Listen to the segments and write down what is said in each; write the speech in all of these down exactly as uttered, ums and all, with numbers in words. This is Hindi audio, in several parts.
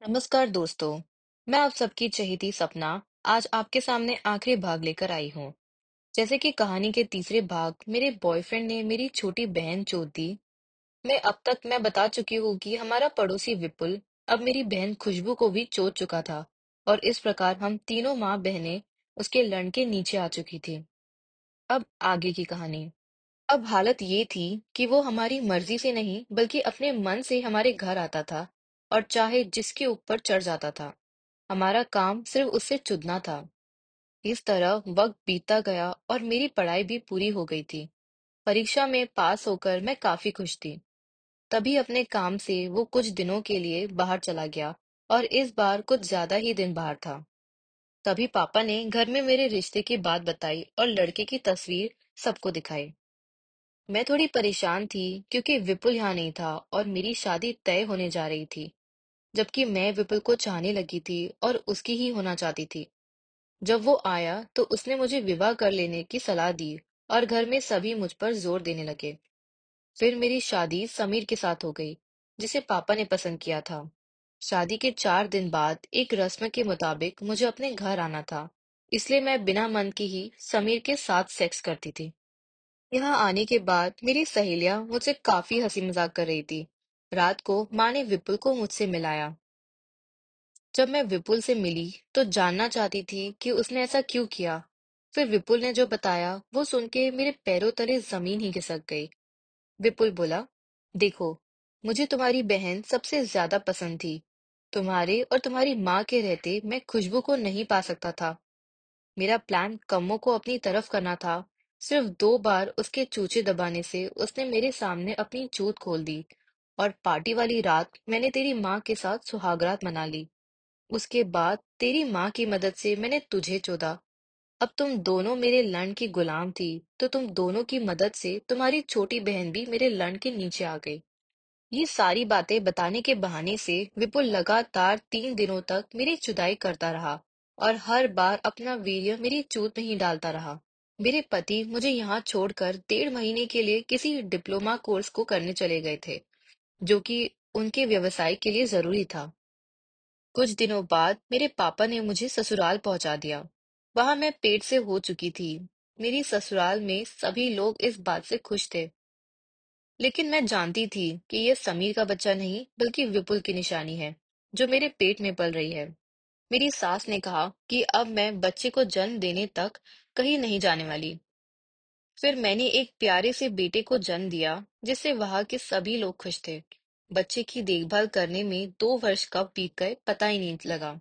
नमस्कार दोस्तों। मैं आप सबकी चहेती सपना आज आपके सामने आखिरी भाग लेकर आई हूँ। जैसे कि कहानी के तीसरे भाग मेरे बॉयफ्रेंड ने मेरी छोटी बहन चोद दी। मैं अब तक मैं बता चुकी हूँ कि हमारा पड़ोसी विपुल अब मेरी बहन खुशबू को भी चोद चुका था और इस प्रकार हम तीनों माँ बहनें उसके लड़ के नीचे आ चुकी थी। अब आगे की कहानी। अब हालत ये थी कि वो हमारी मर्जी से नहीं बल्कि अपने मन से हमारे घर आता था और चाहे जिसके ऊपर चढ़ जाता था। हमारा काम सिर्फ उससे चुदना था। इस तरह वक्त बीतता गया और मेरी पढ़ाई भी पूरी हो गई थी। परीक्षा में पास होकर मैं काफी खुश थी। तभी अपने काम से वो कुछ दिनों के लिए बाहर चला गया और इस बार कुछ ज्यादा ही दिन बाहर था। तभी पापा ने घर में मेरे रिश्ते की बात बताई और लड़के की तस्वीर सबको दिखाई। मैं थोड़ी परेशान थी क्योंकि विपुल यहाँ नहीं था और मेरी शादी तय होने जा रही थी, जबकि मैं विपुल को चाहने लगी थी और उसकी ही होना चाहती थी। जब वो आया तो उसने मुझे विवाह कर लेने की सलाह दी और घर में सभी मुझ पर जोर देने लगे। फिर मेरी शादी समीर के साथ हो गई, जिसे पापा ने पसंद किया था। शादी के चार दिन बाद एक रस्म के मुताबिक मुझे अपने घर आना था, इसलिए मैं बिना मन की ही समीर के साथ सेक्स करती थी। यहाँ आने के बाद मेरी सहेलियां मुझसे काफी हंसी मजाक कर रही थी। रात को माँ ने विपुल को मुझसे मिलाया। जब मैं विपुल से मिली तो जानना चाहती थी कि उसने ऐसा क्यों किया। फिर विपुल ने जो बताया वो सुन के मेरे पैरों तले जमीन ही खिसक गई। विपुल बोला, देखो, मुझे तुम्हारी बहन सबसे ज्यादा पसंद थी। तुम्हारे और तुम्हारी माँ के रहते मैं खुशबू को नहीं पा सकता था। मेरा प्लान कम्मो को अपनी तरफ करना था। सिर्फ दो बार उसके चूचे दबाने से उसने मेरे सामने अपनी चूत खोल दी और पार्टी वाली रात मैंने तेरी माँ के साथ सुहागरात मना ली। उसके बाद तेरी माँ की मदद से मैंने तुझे चुदा। अब तुम दोनों मेरे लन की गुलाम थी, तो तुम दोनों की मदद से तुम्हारी छोटी बहन भी मेरे लन के नीचे आ गई। ये सारी बातें बताने के बहाने से विपुल लगातार तीन दिनों तक मेरी जुदाई करता रहा और हर बार अपना वीर्य मेरी चूत में ही डालता रहा। मेरे पति मुझे यहाँ छोड़कर डेढ़ महीने के लिए किसी डिप्लोमा कोर्स को करने चले गए थे, जो कि उनके व्यवसाय के लिए जरूरी था। कुछ दिनों बाद मेरे पापा ने मुझे ससुराल पहुंचा दिया। वहां मैं पेट से हो चुकी थी। मेरी ससुराल में सभी लोग इस बात से खुश थे, लेकिन मैं जानती थी कि यह समीर का बच्चा नहीं बल्कि विपुल की निशानी है, जो मेरे पेट में पल रही है। मेरी सास ने कहा कि अब मैं बच्चे को जन्म देने तक कहीं नहीं जाने वाली। फिर मैंने एक प्यारे से बेटे को जन्म दिया, जिससे वहां के सभी लोग खुश थे। बच्चे की देखभाल करने में दो वर्ष कब बीत गए पता ही नहीं लगा।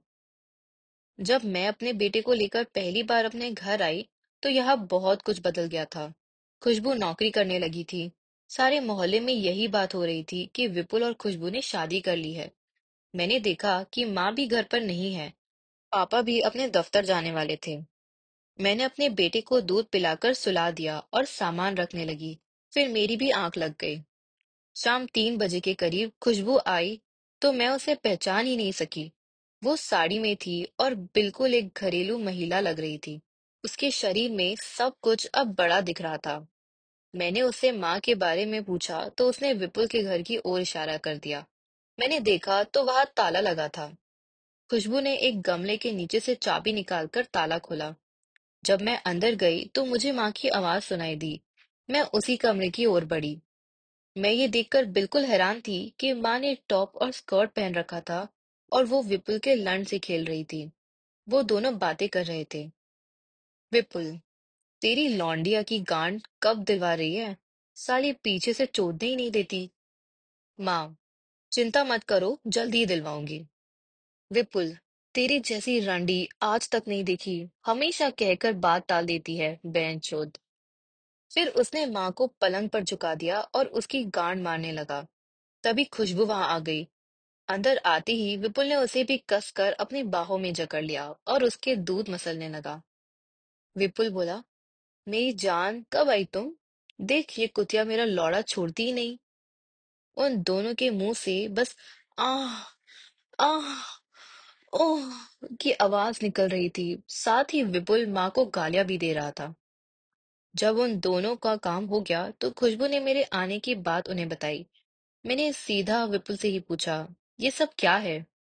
जब मैं अपने बेटे को लेकर पहली बार अपने घर आई, तो यहाँ बहुत कुछ बदल गया था। खुशबू नौकरी करने लगी थी। सारे मोहल्ले में यही बात हो रही थी कि विपुल और खुशबू ने शादी कर ली है। मैंने देखा कि माँ भी घर पर नहीं है। पापा भी अपने दफ्तर जाने वाले थे। मैंने अपने बेटे को दूध पिलाकर सुला दिया और सामान रखने लगी। फिर मेरी भी आंख लग गई। शाम तीन बजे के करीब खुशबू आई, तो मैं उसे पहचान ही नहीं सकी। वो साड़ी में थी और बिल्कुल एक घरेलू महिला लग रही थी। उसके शरीर में सब कुछ अब बड़ा दिख रहा था। मैंने उससे माँ के बारे में पूछा तो उसने विपुल के घर की ओर इशारा कर दिया। मैंने देखा तो वहां ताला लगा था। खुशबू ने एक गमले के नीचे से चाबी निकालकर ताला खोला। जब मैं अंदर गई तो मुझे माँ की आवाज सुनाई दी। मैं उसी कमरे की ओर बढ़ी। मैं ये देखकर बिल्कुल हैरान थी कि माँ ने टॉप और स्कर्ट पहन रखा था और वो विपुल के लन से खेल रही थी। वो दोनों बातें कर रहे थे। विपुल, तेरी लौंडिया की गांड कब दिलवा रही है? साली पीछे से चोदने ही नहीं देती। माँ, चिंता मत करो, जल्द ही दिलवाऊंगी। विपुल, तेरी जैसी रंडी आज तक नहीं देखी। हमेशा कहकर बात टाल देती है, बेंचोद। फिर उसने माँ को पलंग पर झुका दिया और उसकी गांड मारने लगा। तभी खुशबू वहां आ गई। अंदर आते ही विपुल ने उसे भी कसकर अपनी बाहों में जकड़ लिया और उसके दूध मसलने लगा। विपुल बोला, मेरी जान कब आई तुम? देख, ये कुतिया मेरा लौड़ा छोड़ती ही नहीं। उन दोनों के मुंह से बस आह, आह, ओह की आवाज निकल रही थी। साथ ही विपुल माँ को गालियां भी दे रहा था। जब उन दोनों का काम हो गया तो खुशबू ने मेरे आने की बात उन्हें बताई। मैंने सीधा विपुल से ही पूछा, ये सब क्या है?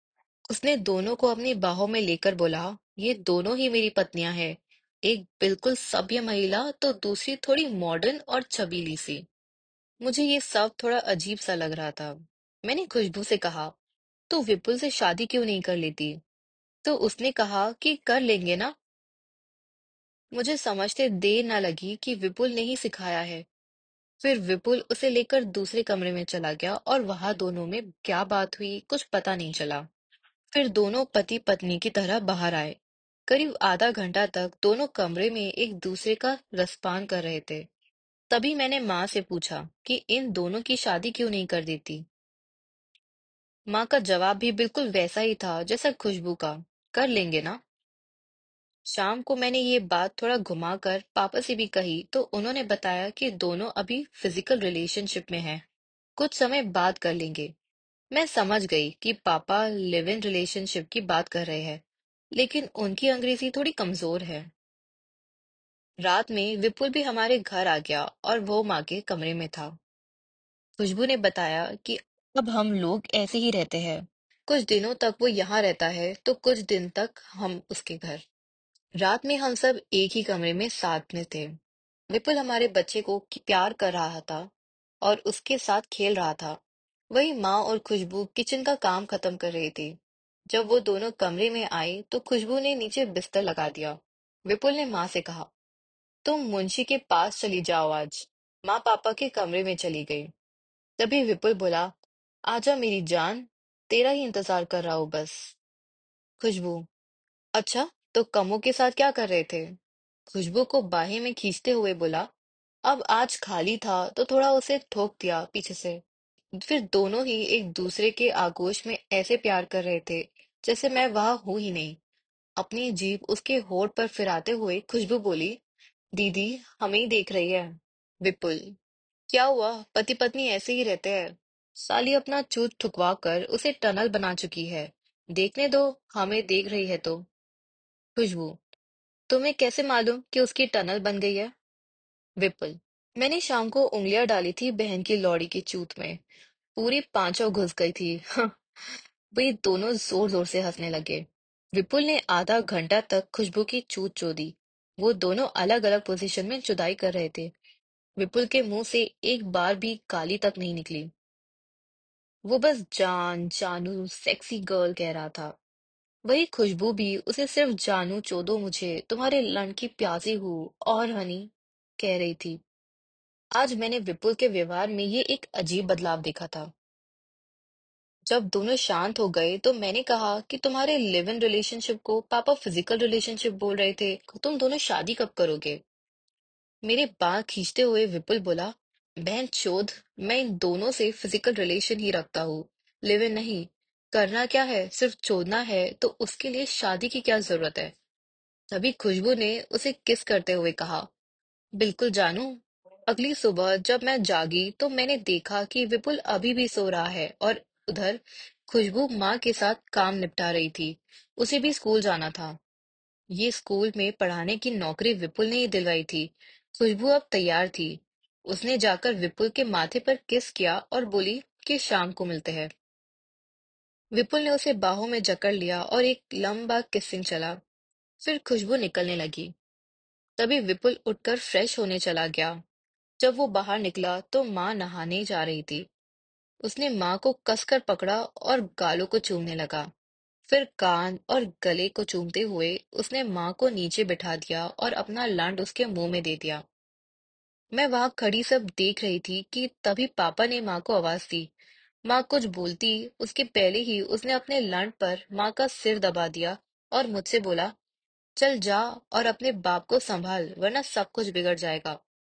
उसने दोनों को अपनी बाहों में लेकर बोला, ये दोनों ही मेरी पत्नियां हैं। एक बिल्कुल सभ्य महिला तो दूसरी थोड़ी मॉडर्न और छबीली सी। मुझे ये सब थोड़ा अजीब सा लग रहा था। मैंने खुशबू से कहा, तो विपुल से शादी क्यों नहीं कर लेती? तो उसने कहा कि कर लेंगे ना। मुझे समझते देर न लगी कि विपुल ने ही सिखाया है। फिर विपुल उसे लेकर दूसरे कमरे में चला गया और वहां दोनों में क्या बात हुई कुछ पता नहीं चला। फिर दोनों पति पत्नी की तरह बाहर आए। करीब आधा घंटा तक दोनों कमरे में एक दूसरे का रसपान कर रहे थे। तभी मैंने माँ से पूछा कि इन दोनों की शादी क्यों नहीं कर देती। माँ का जवाब भी बिल्कुल वैसा ही था जैसा खुशबू का, कर लेंगे ना। शाम को मैंने ये बात थोड़ा घुमाकर पापा से भी कही तो उन्होंने बताया कि दोनों अभी फिजिकल रिलेशनशिप में हैं, कुछ समय बाद कर लेंगे। मैं समझ गई कि पापा लिव इन रिलेशनशिप की बात कर रहे हैं, लेकिन उनकी अंग्रेजी थोड़ी कमजोर है। रात में विपुल भी हमारे घर आ गया और वो माँ के कमरे में था। खुशबू ने बताया कि अब हम लोग ऐसे ही रहते हैं। कुछ दिनों तक वो यहाँ रहता है तो कुछ दिन तक हम उसके घर। रात में हम सब एक ही कमरे में साथ में थे। विपुल हमारे बच्चे को कि- प्यार कर रहा था और उसके साथ खेल रहा था। वही माँ और खुशबू किचन का काम खत्म कर रही थी। जब वो दोनों कमरे में आई तो खुशबू ने नीचे बिस्तर लगा दिया। विपुल ने माँ से कहा, तुम मुंशी के पास चली जाओ आज। माँ पापा के कमरे में चली गई। तभी विपुल बोला, आजा मेरी जान, तेरा ही इंतजार कर रहा हूँ बस। खुशबू, अच्छा, तो कमों के साथ क्या कर रहे थे? खुशबू को बाहें में खींचते हुए बोला, अब आज खाली था तो थोड़ा उसे ठोक दिया पीछे से। फिर दोनों ही एक दूसरे के आगोश में ऐसे प्यार कर रहे थे जैसे मैं वहां हूं ही नहीं। अपनी जीभ उसके होठ पर फिराते हुए खुशबू बोली, दीदी हमें ही देख रही है। विपुल, क्या हुआ, पति पत्नी ऐसे ही रहते हैं। साली अपना चूत ठुकवा कर उसे टनल बना चुकी है। देखने दो, हमें देख रही है तो। खुशबू, तुम्हें कैसे मालूम कि उसकी टनल बन गई है? विपुल, मैंने शाम को उंगलियां डाली थी बहन की लौड़ी की चूत में, पूरी पांचों घुस गई थी। वे दोनों जोर जोर से हंसने लगे। विपुल ने आधा घंटा तक खुशबू की चूत चोदी। वो दोनों अलग अलग पोजीशन में जुदाई कर रहे थे। विपुल के मुंह से एक बार भी गाली तक नहीं निकली। वो बस जान जानू सेक्सी गर्ल कह रहा था। वही खुशबू भी उसे सिर्फ जानू चोदो मुझे, तुम्हारे लन की प्यासी हूँ और हनी कह रही थी। आज मैंने विपुल के व्यवहार में ये एक अजीब बदलाव देखा था। जब दोनों शांत हो गए तो मैंने कहा कि तुम्हारे लिव इन रिलेशनशिप को पापा फिजिकल रिलेशनशिप बोल रहे थे, तुम दोनों शादी कब करोगे? मेरे बाल खींचते हुए विपुल बोला, बहन चोद, मैं इन दोनों से फिजिकल रिलेशन ही रखता हूँ, लिव इन नहीं। करना क्या है, सिर्फ चोदना है तो उसके लिए शादी की क्या जरूरत है? तभी खुशबू ने उसे किस करते हुए कहा, बिल्कुल जानू। अगली सुबह जब मैं जागी तो मैंने देखा कि विपुल अभी भी सो रहा है और उधर खुशबू माँ के साथ काम निपटा रही थी। उसे भी स्कूल जाना था। ये स्कूल में पढ़ाने की नौकरी विपुल ने ही दिलवाई थी। खुशबू अब तैयार थी। उसने जाकर विपुल के माथे पर किस किया और बोली कि शाम को मिलते हैं। विपुल ने उसे बाहों में जकड़ लिया और एक लंबा किसिंग चला। फिर खुशबू निकलने लगी। तभी विपुल उठकर फ्रेश होने चला गया। जब वो बाहर निकला तो माँ नहाने जा रही थी। उसने माँ को कसकर पकड़ा और गालों को चूमने लगा। फिर कान और गले को चूमते हुए उसने माँ को नीचे बिठा दिया और अपना लांड उसके मुंह में दे दिया। मैं वहां खड़ी सब देख रही थी कि तभी पापा ने माँ को आवाज दी। माँ कुछ बोलती उसके पहले ही उसने अपने लांड पर माँ का सिर दबा दिया और मुझसे बोला, चल जा और अपने बाप को संभाल वरना सब कुछ बिगड़ जाएगा।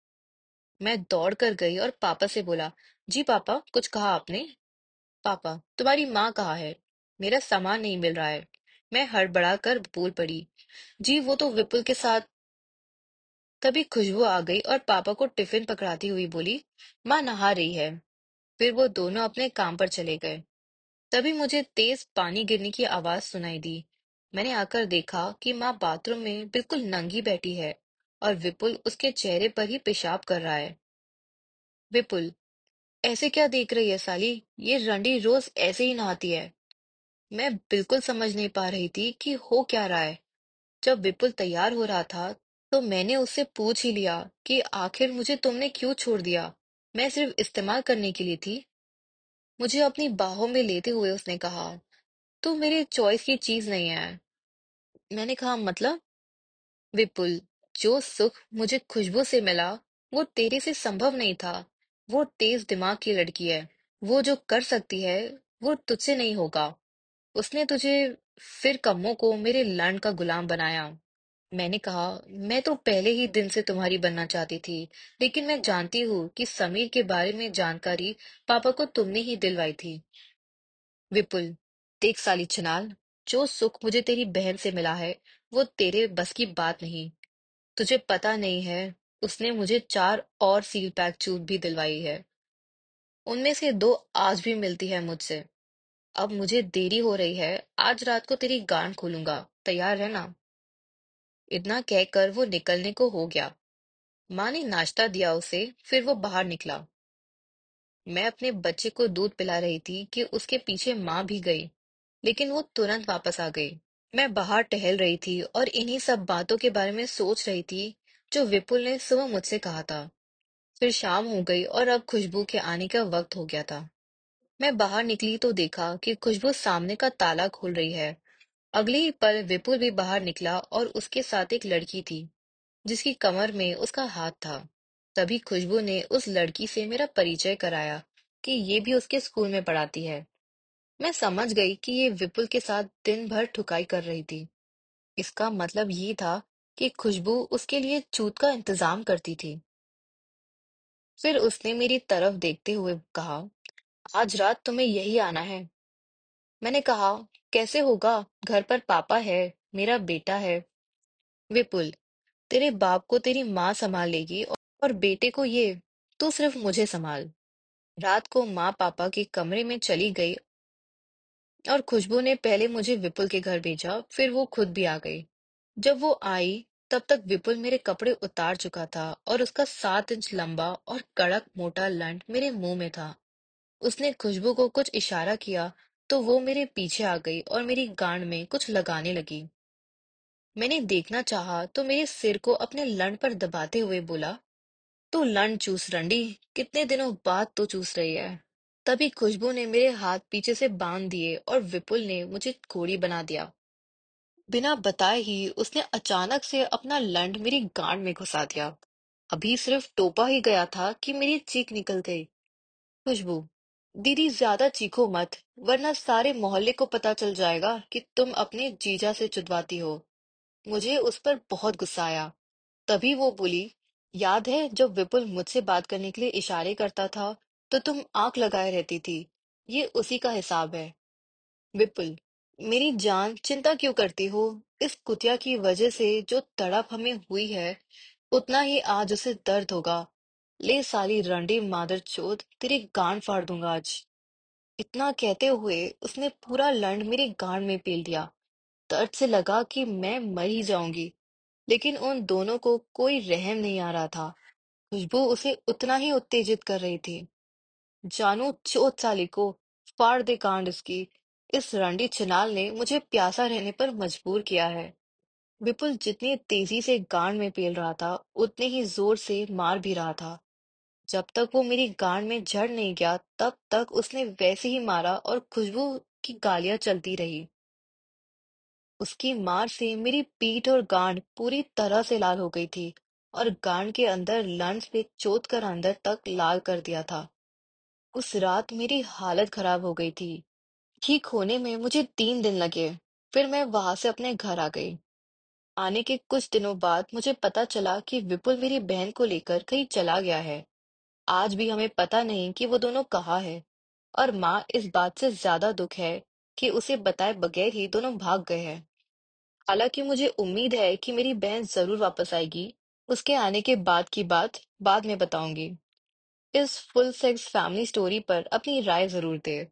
मैं दौड़ कर गई और पापा से बोला, जी पापा, कुछ कहा आपने? पापा, तुम्हारी माँ कहाँ है? मेरा सामान नहीं मिल रहा है। मैं हड़बड़ा कर बोल पड़ी, जी वो तो विपुल के साथ। तभी खुशबू आ गई और पापा को टिफिन पकड़ाती हुई बोली, माँ नहा रही है। फिर वो दोनों अपने काम पर चले गए। तभी मुझे तेज पानी गिरने की आवाज सुनाई दी। मैंने आकर देखा कि माँ बाथरूम में बिल्कुल नंगी बैठी है और विपुल उसके चेहरे पर ही पेशाब कर रहा है। विपुल, ऐसे क्या देख रही है साली? ये रंडी रोज ऐसे ही नहाती है। मैं बिल्कुल समझ नहीं पा रही थी कि हो क्या रहा है। जब विपुल तैयार हो रहा था, तो मैंने उससे पूछ ही लिया कि आखिर मुझे तुमने क्यों छोड़ दिया? मैं सिर्फ इस्तेमाल करने के लिए थी। मुझे अपनी बाहों में लेते हुए उसने कहा, तू मेरे चॉइस की चीज नहीं है। मैंने कहा मतलब? विपुल, जो सुख मुझे खुशबू से मिला, वो तेरे से संभव नहीं था। वो तेज दिमाग की लड़की है। वो जो कर सकती है, वो तुझसे नहीं होगा। उसने तुझे फिर कम्मों को मेरे लैंड का गुलाम बनाया। मैंने कहा, मैं तो पहले ही दिन से तुम्हारी बनना चाहती थी, लेकिन मैं जानती हूँ कि समीर के बारे में जानकारी पापा को तुमने ही दिलवाई थी। विपुल, देख साली छनाल, जो सुख मुझे तेरी बहन से मिला है, वो तेरे बस की बात नहीं। तुझे पता नहीं है, उसने मुझे चार और सील पैक चूत भी दिलवाई है। उनमें से दो आज भी मिलती है मुझसे। अब मुझे देरी हो रही है, आज रात को तेरी गांड खोलूंगा, तैयार है ना? इतना कहकर वो निकलने को हो गया। माँ ने नाश्ता दिया उसे, फिर वो बाहर निकला। मैं अपने बच्चे को दूध पिला रही थी कि उसके पीछे माँ भी गई, लेकिन वो तुरंत वापस आ गई। मैं बाहर टहल रही थी और इन्हीं सब बातों के बारे में सोच रही थी जो विपुल ने सुबह मुझसे कहा था। फिर शाम हो गई और अब खुशबू के आने का वक्त हो गया था। मैं बाहर निकली तो देखा कि खुशबू सामने का ताला खोल रही है। अगले ही पल विपुल भी बाहर निकला और उसके साथ एक लड़की थी, जिसकी कमर में उसका हाथ था। तभी खुशबू ने उस लड़की से मेरा परिचय कराया कि ये भी उसके स्कूल में पढ़ाती है। मैं समझ गई कि ये विपुल के साथ दिन भर ठुकाई कर रही थी। इसका मतलब ये था कि खुशबू उसके लिए चूत का इंतजाम करती थी। फिर उसने मेरी तरफ देखते हुए कहा, आज रात तुम्हें यही आना है। मैंने कहा, कैसे होगा? घर पर पापा है, मेरा बेटा है। विपुल, तेरे बाप को तेरी माँ संभाल लेगी और और बेटे को ये, तू सिर्फ मुझे संभाल। रात को माँ पापा के कमरे में चली गई और खुशबू ने पहले मुझे विपुल के घर भेजा, फिर वो खुद भी आ गई। जब वो आई, तब तक विपुल मेरे कपड़े उतार चुका था और उसका सात इंच लंबा और कड़क मोटा लंड मेरे मुंह में था। उसने खुशबू को कुछ इशारा किया, तो वो मेरे पीछे आ गई और मेरी गांड में कुछ लगाने लगी। मैंने देखना चाहा तो मेरे सिर को अपने लंड पर दबाते हुए बोला, तू लंड चूस रंडी, कितने दिनों बाद तो चूस रही है। तभी खुशबू ने मेरे हाथ पीछे से बांध दिए और विपुल ने मुझे घोड़ी बना दिया। बिना बताए ही उसने अचानक से अपना लंड मेरी गांड में घुसा दिया। अभी सिर्फ टोपा ही गया था कि मेरी चीख निकल गई। खुशबू, दीदी ज्यादा चीखो मत, वरना सारे मोहल्ले को पता चल जाएगा कि तुम अपने जीजा से चुदवाती हो। मुझे उस पर बहुत गुस्सा आया। तभी वो बोली, याद है जब विपुल मुझसे बात करने के लिए इशारे करता था, तो तुम आंख लगाए रहती थी। ये उसी का हिसाब है। विपुल, मेरी जान चिंता क्यों करती हो? इस कुतिया की वजह से जो तड़प हमें हुई है, उतना ही आज उसे दर्द होगा। ले साली रंडी मादर चोद, तेरी गांड फाड़ दूंगा आज। इतना कहते हुए उसने पूरा लंड मेरी गांड में पेल दिया। दर्द से लगा कि मैं मर ही जाऊंगी, लेकिन उन दोनों को कोई रहम नहीं आ रहा था। खुशबू उसे उतना ही उत्तेजित कर रही थी। जानू चोत साली को, फाड़ दे कांड इसकी। इस रंडी छिनाल ने मुझे प्यासा रहने पर मजबूर किया है। विपुल जितनी तेजी से गांड में पेल रहा था, उतने ही जोर से मार भी रहा था। जब तक वो मेरी गांड में जड़ नहीं गया, तब तक उसने वैसे ही मारा और खुशबू की गालियां चलती रही। उसकी मार से मेरी पीठ और गांड पूरी तरह से लाल हो गई थी और गांड के अंदर लंस पे चोट कर अंदर तक लाल कर दिया था। उस रात मेरी हालत खराब हो गई थी। ठीक होने में मुझे तीन दिन लगे। फिर मैं वहां से अपने घर आ गई। आने के कुछ दिनों बाद मुझे पता चला कि विपुल मेरी बहन को लेकर कहीं चला गया है। आज भी हमें पता नहीं कि वो दोनों कहाँ है, और माँ इस बात से ज्यादा दुख है कि उसे बताए बगैर ही दोनों भाग गए हैं। हालांकि मुझे उम्मीद है कि मेरी बहन जरूर वापस आएगी। उसके आने के बाद की बात बाद में बताऊंगी। इस फुल सेक्स फैमिली स्टोरी पर अपनी राय जरूर दे।